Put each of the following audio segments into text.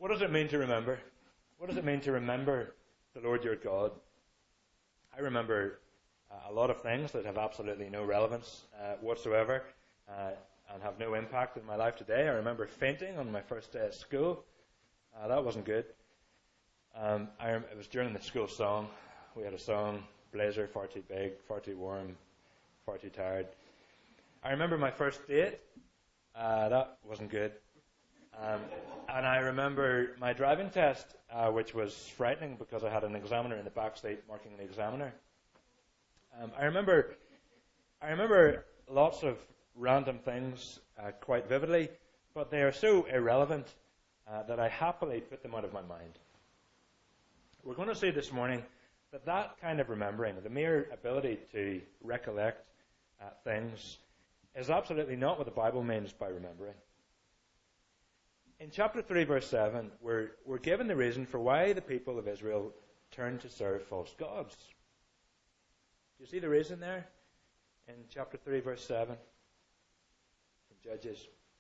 What does it mean to remember? What does it mean to remember the Lord your God? I remember a lot of things that have absolutely no relevance whatsoever and have no impact in my life today. I remember fainting on my first day at school. That wasn't good. It was during the school song. We had a song, blazer, far too big, far too warm, far too tired. I remember my first date. That wasn't good. And I remember my driving test, which was frightening because I had an examiner in the back seat marking the examiner. I remember lots of random things quite vividly, but they are so irrelevant that I happily put them out of my mind. We're going to see this morning that kind of remembering, the mere ability to recollect things, is absolutely not what the Bible means by remembering. In chapter 3, verse 7, we're given the reason for why the people of Israel turned to serve false gods. Do you see the reason there? In chapter 3, verse 7, from Judges.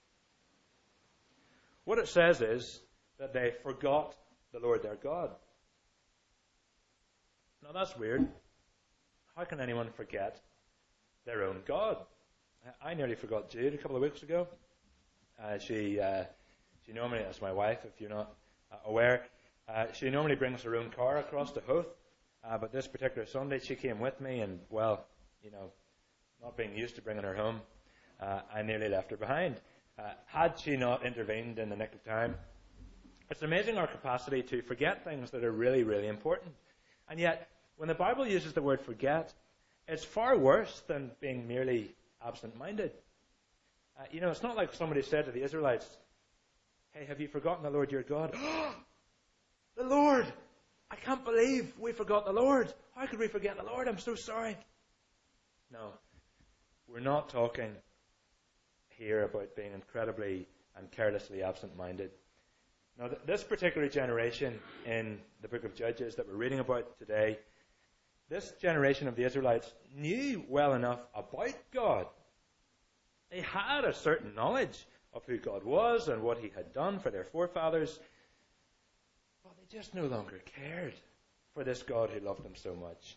What it says is that they forgot the Lord their God. Now that's weird. How can anyone forget their own God? I nearly forgot Jude a couple of weeks ago. She normally, as my wife, if you're not aware, she normally brings her own car across to Hoth. But this particular Sunday, she came with me, and, well, not being used to bringing her home, I nearly left her behind. Had she not intervened in the nick of time. It's amazing our capacity to forget things that are really, really important. And yet, when the Bible uses the word forget, it's far worse than being merely absent-minded. It's not like somebody said to the Israelites, "Hey, have you forgotten the Lord your God?" The Lord! I can't believe we forgot the Lord. How could we forget the Lord? I'm so sorry. No, we're not talking here about being incredibly and carelessly absent-minded. Now, this particular generation in the book of Judges that we're reading about today, this generation of the Israelites knew well enough about God. They had a certain knowledge of who God was and what He had done for their forefathers, but they just no longer cared for this God who loved them so much.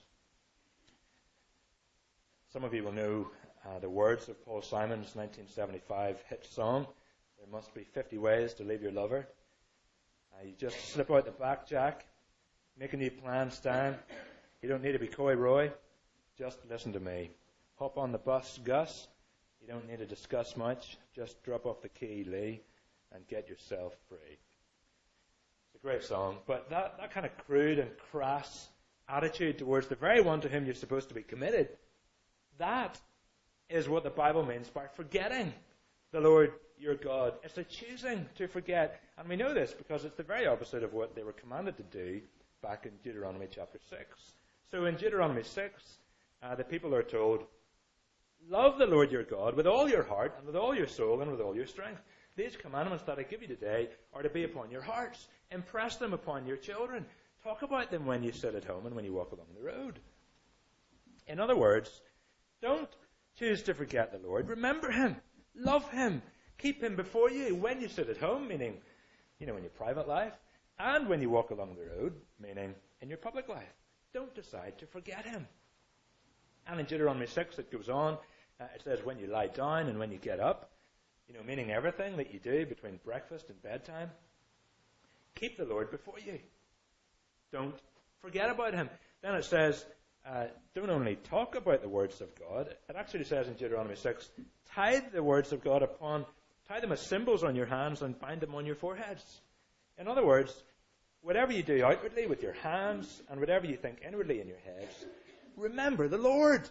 Some of you will know the words of Paul Simon's 1975 hit song, "There must be 50 ways to leave your lover." You just slip out the back, Jack, make a new plan, Stan. You don't need to be coy, Roy. Just listen to me. Hop on the bus, Gus. You don't need to discuss much. Just drop off the key, Lee, and get yourself free. It's a great song, but that kind of crude and crass attitude towards the very one to whom you're supposed to be committed, that is what the Bible means by forgetting the Lord your God. It's a choosing to forget. And we know this because it's the very opposite of what they were commanded to do back in Deuteronomy chapter 6. So in Deuteronomy 6, the people are told, "Love the Lord your God with all your heart and with all your soul and with all your strength. These commandments that I give you today are to be upon your hearts. Impress them upon your children. Talk about them when you sit at home and when you walk along the road." In other words, don't choose to forget the Lord. Remember Him. Love Him. Keep Him before you when you sit at home, meaning, in your private life, and when you walk along the road, meaning in your public life. Don't decide to forget Him. And in Deuteronomy 6, it goes on. It says, when you lie down and when you get up, meaning everything that you do between breakfast and bedtime, keep the Lord before you. Don't forget about Him. Then it says, don't only talk about the words of God. It actually says in Deuteronomy 6, tie the words of God tie them as symbols on your hands and bind them on your foreheads. In other words, whatever you do outwardly with your hands and whatever you think inwardly in your heads, remember the Lord.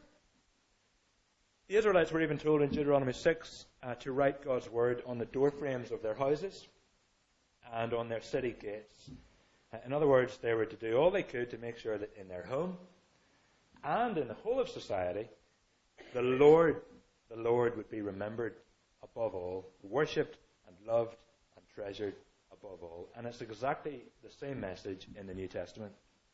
The Israelites were even told in Deuteronomy 6 to write God's word on the doorframes of their houses and on their city gates. In other words, they were to do all they could to make sure that in their home and in the whole of society, the Lord would be remembered above all, worshipped and loved and treasured above all. And it's exactly the same message in the New Testament.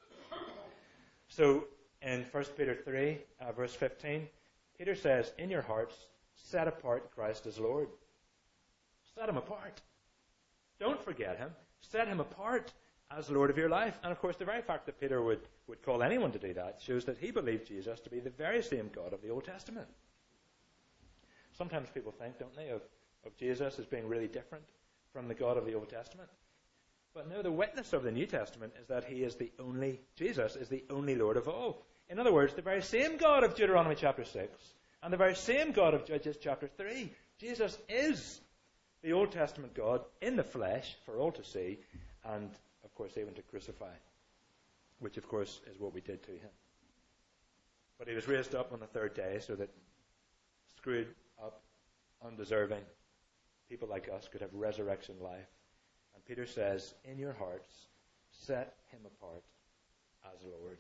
So in 1 Peter 3, verse 15, Peter says, in your hearts, set apart Christ as Lord. Set Him apart. Don't forget him. Set him apart as Lord of your life. And of course, the very fact that Peter would call anyone to do that shows that he believed Jesus to be the very same God of the Old Testament. Sometimes people think, don't they, of Jesus as being really different from the God of the Old Testament. But no, the witness of the New Testament is that Jesus is the only Lord of all. In other words, the very same God of Deuteronomy chapter 6 and the very same God of Judges chapter 3. Jesus is the Old Testament God in the flesh for all to see and, of course, even to crucify, which, of course, is what we did to him. But he was raised up on the third day so that screwed up, undeserving people like us could have resurrection life. And Peter says, in your hearts, set him apart as Lord.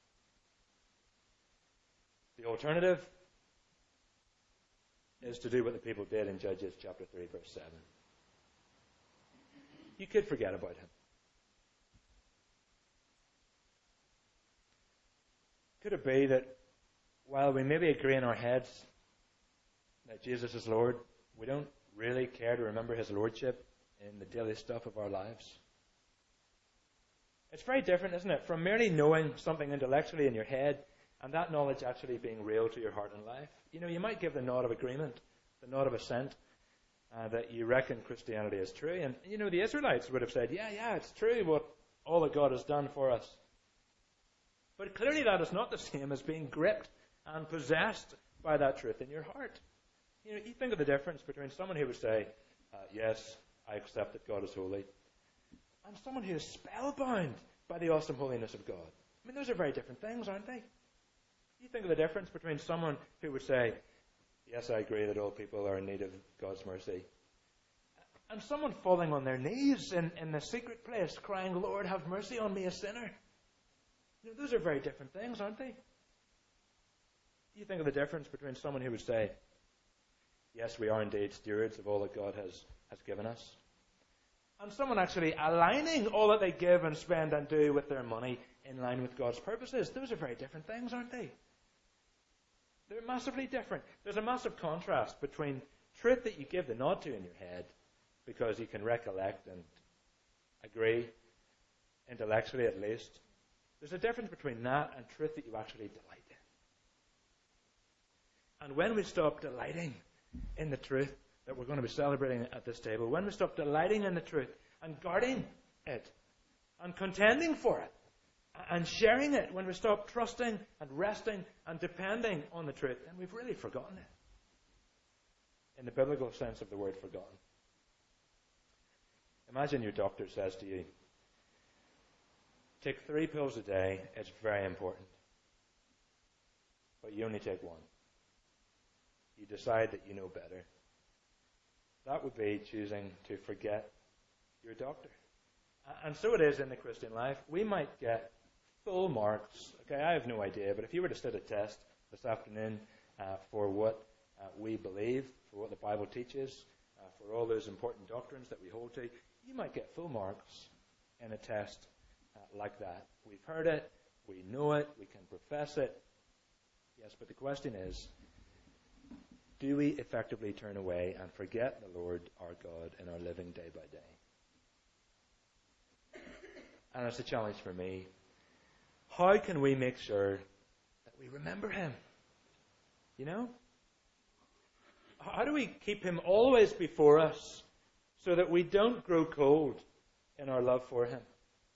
The alternative is to do what the people did in Judges chapter 3, verse 7. You could forget about him. Could it be that while we maybe agree in our heads that Jesus is Lord, we don't really care to remember his lordship in the daily stuff of our lives? It's very different, isn't it, from merely knowing something intellectually in your head and that knowledge actually being real to your heart and life. You know, you might give the nod of agreement, the nod of assent, that you reckon Christianity is true. And, you know, the Israelites would have said, yeah, it's true what all that God has done for us. But clearly that is not the same as being gripped and possessed by that truth in your heart. You know, you think of the difference between someone who would say, yes, I accept that God is holy, and someone who is spellbound by the awesome holiness of God. I mean, those are very different things, aren't they? You think of the difference between someone who would say, yes, I agree that all people are in need of God's mercy, and someone falling on their knees in the secret place crying, Lord, have mercy on me, a sinner. You know, those are very different things, aren't they? You think of the difference between someone who would say, yes, we are indeed stewards of all that God has given us, and someone actually aligning all that they give and spend and do with their money in line with God's purposes. Those are very different things, aren't they? They're massively different. There's a massive contrast between truth that you give the nod to in your head because you can recollect and agree, intellectually at least. There's a difference between that and truth that you actually delight in. And when we stop delighting in the truth that we're going to be celebrating at this table, when we stop delighting in the truth and guarding it and contending for it and sharing it, when we stop trusting and resting and depending on the truth, then we've really forgotten it. In the biblical sense of the word forgotten. Imagine your doctor says to you, take 3 pills a day, it's very important. But you only take 1. You decide that you know better. That would be choosing to forget your doctor. And so it is in the Christian life. We might get full marks. Okay, I have no idea, but if you were to sit a test this afternoon for what we believe, for what the Bible teaches, for all those important doctrines that we hold to, you might get full marks in a test like that. We've heard it, we know it, we can profess it. Yes, but the question is, do we effectively turn away and forget the Lord our God in our living day by day? And it's a challenge for me. How can we make sure that we remember him? You know? How do we keep him always before us so that we don't grow cold in our love for him?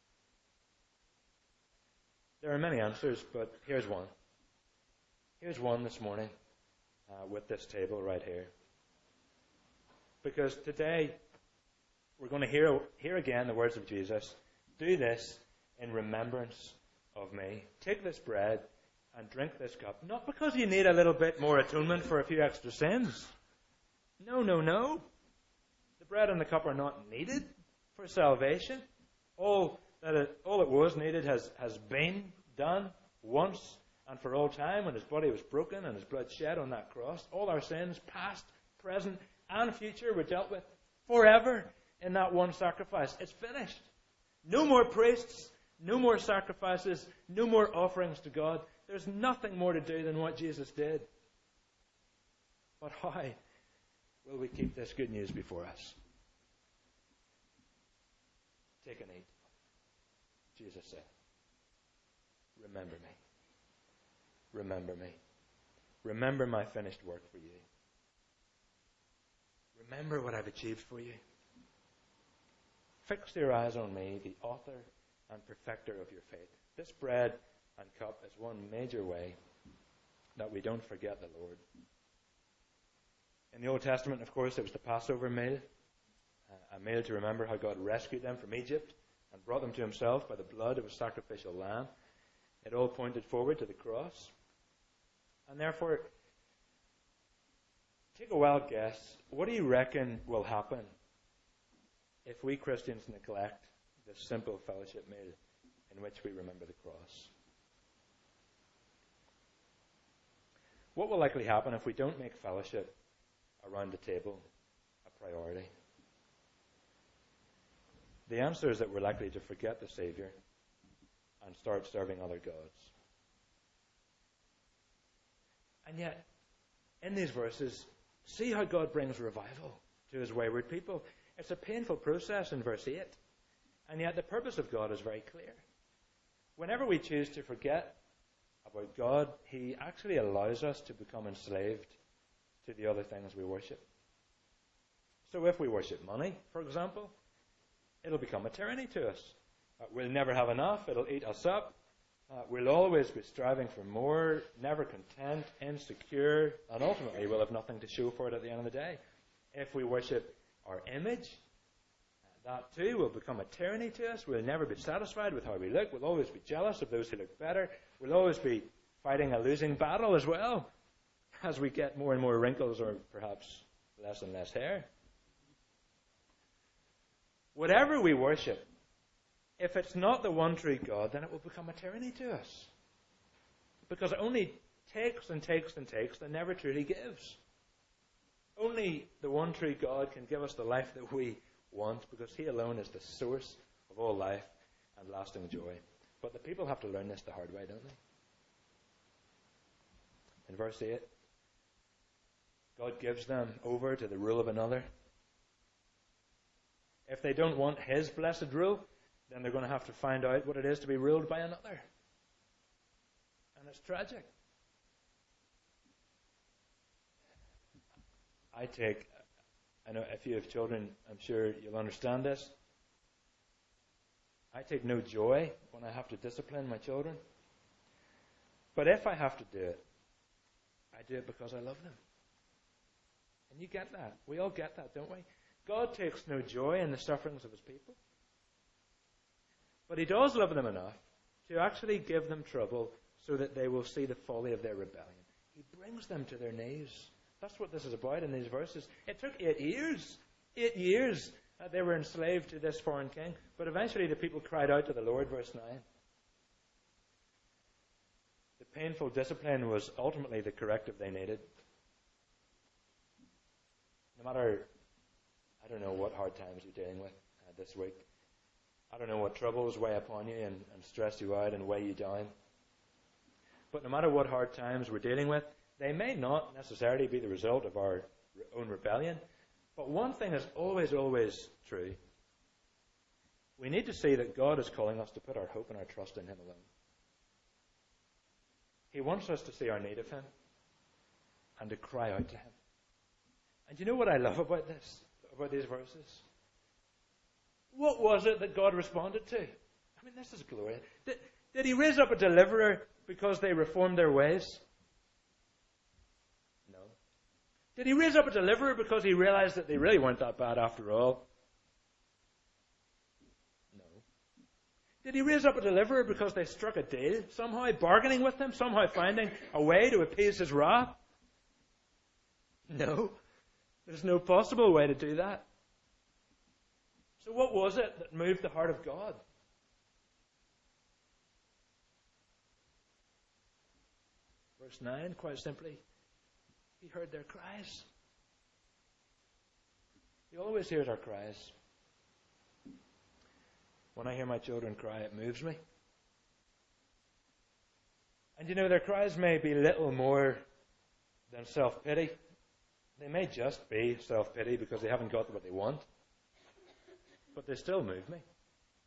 There are many answers, but here's one. Here's one this morning with this table right here. Because today we're going to hear again the words of Jesus. Do this in remembrance of me. Take this bread and drink this cup. Not because you need a little bit more atonement for a few extra sins. No. The bread and the cup are not needed for salvation. All it was needed has been done once and for all time when his body was broken and his blood shed on that cross. All our sins, past, present, and future, were dealt with forever in that one sacrifice. It's finished. No more priests, no more sacrifices, no more offerings to God. There's nothing more to do than what Jesus did. But how will we keep this good news before us? Take and eat. Jesus said, remember me. Remember me. Remember my finished work for you. Remember what I've achieved for you. Fix your eyes on me, the author and perfecter of your faith. This bread and cup is one major way that we don't forget the Lord. In the Old Testament, of course, it was the Passover meal, a meal to remember how God rescued them from Egypt and brought them to himself by the blood of a sacrificial lamb. It all pointed forward to the cross. And therefore, take a wild guess. What do you reckon will happen if we Christians neglect this simple fellowship meal in which we remember the cross? What will likely happen if we don't make fellowship around the table a priority? The answer is that we're likely to forget the Savior and start serving other gods. And yet, in these verses, see how God brings revival to his wayward people. It's a painful process in verse 8. And yet the purpose of God is very clear. Whenever we choose to forget about God, he actually allows us to become enslaved to the other things we worship. So if we worship money, for example, it'll become a tyranny to us. We'll never have enough. It'll eat us up. We'll always be striving for more, never content, insecure, and ultimately we'll have nothing to show for it at the end of the day. If we worship our image, that too will become a tyranny to us. We'll never be satisfied with how we look. We'll always be jealous of those who look better. We'll always be fighting a losing battle as well as we get more and more wrinkles or perhaps less and less hair. Whatever we worship, if it's not the one true God, then it will become a tyranny to us. Because it only takes and takes and takes and never truly gives. Only the one true God can give us the life that we want, because he alone is the source of all life and lasting joy. But the people have to learn this the hard way, don't they? In verse 8, God gives them over to the rule of another. If they don't want his blessed rule, then they're going to have to find out what it is to be ruled by another. And it's tragic. I know if you have children, I'm sure you'll understand this. I take no joy when I have to discipline my children. But if I have to do it, I do it because I love them. And you get that. We all get that, don't we? God takes no joy in the sufferings of his people. But he does love them enough to actually give them trouble so that they will see the folly of their rebellion. He brings them to their knees. That's what this is about in these verses. It took 8 years. 8 years they were enslaved to this foreign king. But eventually the people cried out to the Lord, verse 9. The painful discipline was ultimately the corrective they needed. No matter, I don't know what hard times you're dealing with this week. I don't know what troubles weigh upon you and stress you out and weigh you down. But no matter what hard times we're dealing with, they may not necessarily be the result of our own rebellion. But one thing is always, always true. We need to see that God is calling us to put our hope and our trust in him alone. He wants us to see our need of him and to cry out to him. And you know what I love about this, about these verses? What was it that God responded to? I mean, this is glorious. Did he raise up a deliverer because they reformed their ways? No. Did he raise up a deliverer because he realized that they really weren't that bad after all? No. Did he raise up a deliverer because they struck a deal, somehow bargaining with him, somehow finding a way to appease his wrath? No. There's no possible way to do that. So what was it that moved the heart of God? Verse 9, quite simply, he heard their cries. He always hears our cries. When I hear my children cry, it moves me. And you know, their cries may be little more than self-pity. They may just be self-pity because they haven't got what they want. But they still move me.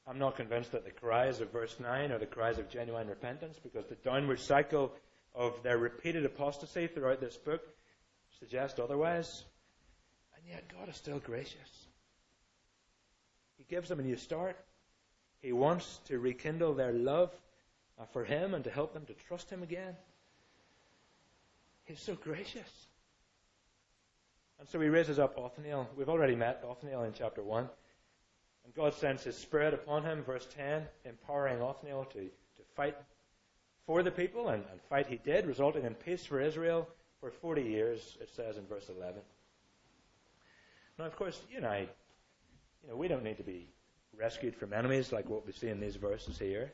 I'm not convinced that the cries of verse 9 are the cries of genuine repentance, because the downward cycle of their repeated apostasy throughout this book suggests otherwise. And yet God is still gracious. He gives them a new start. He wants to rekindle their love for Him and to help them to trust Him again. He's so gracious. And so He raises up Othniel. We've already met Othniel in chapter 1. And God sends His Spirit upon him, verse 10, empowering Othniel to fight for the people. And fight he did, resulting in peace for Israel for 40 years, it says in verse 11. Now, of course, you and I, we don't need to be rescued from enemies like what we see in these verses here.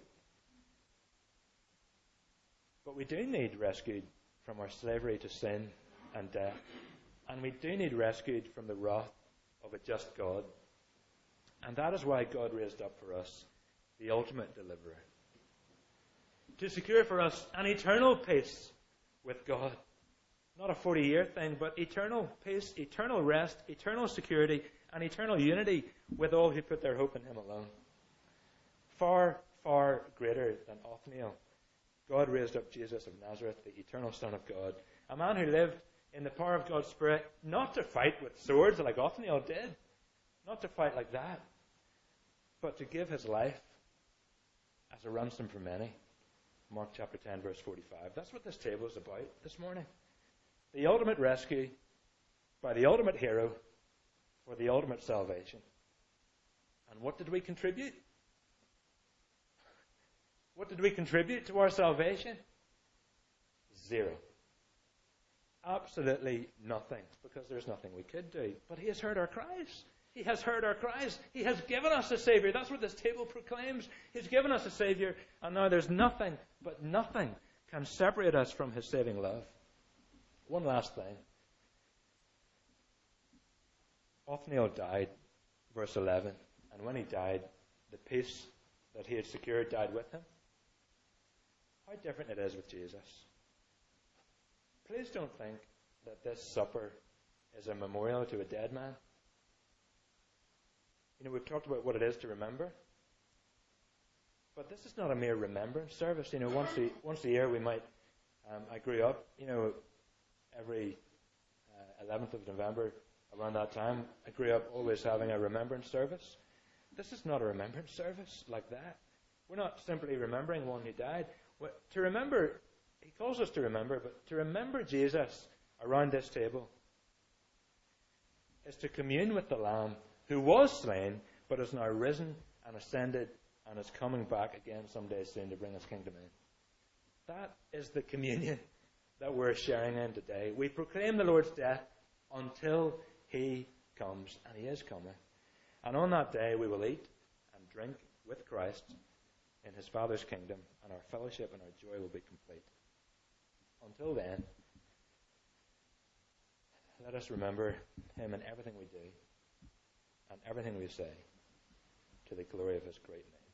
But we do need rescued from our slavery to sin and death. And we do need rescued from the wrath of a just God. And that is why God raised up for us the ultimate deliverer. To secure for us an eternal peace with God. Not a 40-year thing, but eternal peace, eternal rest, eternal security, and eternal unity with all who put their hope in Him alone. Far, far greater than Othniel, God raised up Jesus of Nazareth, the eternal Son of God, a man who lived in the power of God's Spirit, not to fight with swords like Othniel did, not to fight like that, but to give His life as a ransom for many. Mark chapter 10, verse 45. That's what this table is about this morning. The ultimate rescue by the ultimate hero for the ultimate salvation. And what did we contribute? What did we contribute to our salvation? Zero. Absolutely nothing, because there's nothing we could do. But He has heard our cries. He has heard our cries. He has given us a Savior. That's what this table proclaims. He's given us a Savior, and now there's nothing, but nothing can separate us from His saving love. One last thing. Othniel died, verse 11, and when he died, the peace that he had secured died with him. How different it is with Jesus. Please don't think that this supper is a memorial to a dead man. We've talked about what it is to remember. But this is not a mere remembrance service. Once a year we might, I grew up, every 11th of November, around that time, I grew up always having a remembrance service. This is not a remembrance service like that. We're not simply remembering one who died. To remember, He calls us to remember, but to remember Jesus around this table is to commune with the Lamb who was slain, but is now risen and ascended and is coming back again someday soon to bring His kingdom in. That is the communion that we're sharing in today. We proclaim the Lord's death until He comes, and He is coming. And on that day we will eat and drink with Christ in His Father's kingdom, and our fellowship and our joy will be complete. Until then, let us remember Him in everything we do and everything we say, to the glory of His great name.